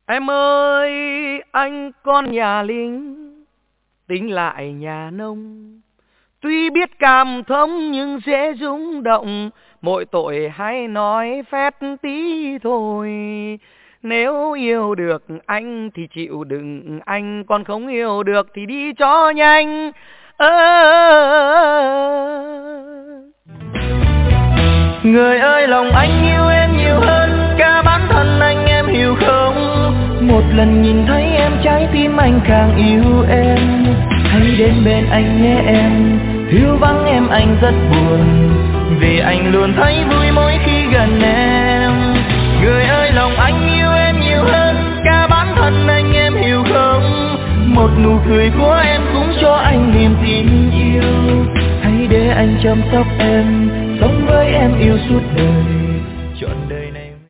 Em ơi, anh con nhà lính, tính lại nhà nông. Tuy biết cảm thông nhưng dễ rung động, mỗi tội hay nói phét tí thôi. Nếu yêu được anh thì chịu đựng anh, còn không yêu được thì đi cho nhanh. Người ơi, lòng anh yêu em nhiều hơn cả bản thân anh, em hiểu không? Một lần nhìn thấy em, trái tim anh càng yêu em. Hãy đến bên anh nhé em, thiếu vắng em anh rất buồn, vì anh luôn thấy vui mỗi khi gần em. Người ơi, lòng anh yêu em nhiều hơn cả bản thân anh, em hiểu không? Một nụ cười của em cũng cho anh niềm tin yêu. Hãy để anh chăm sóc em, sống với em yêu suốt đời.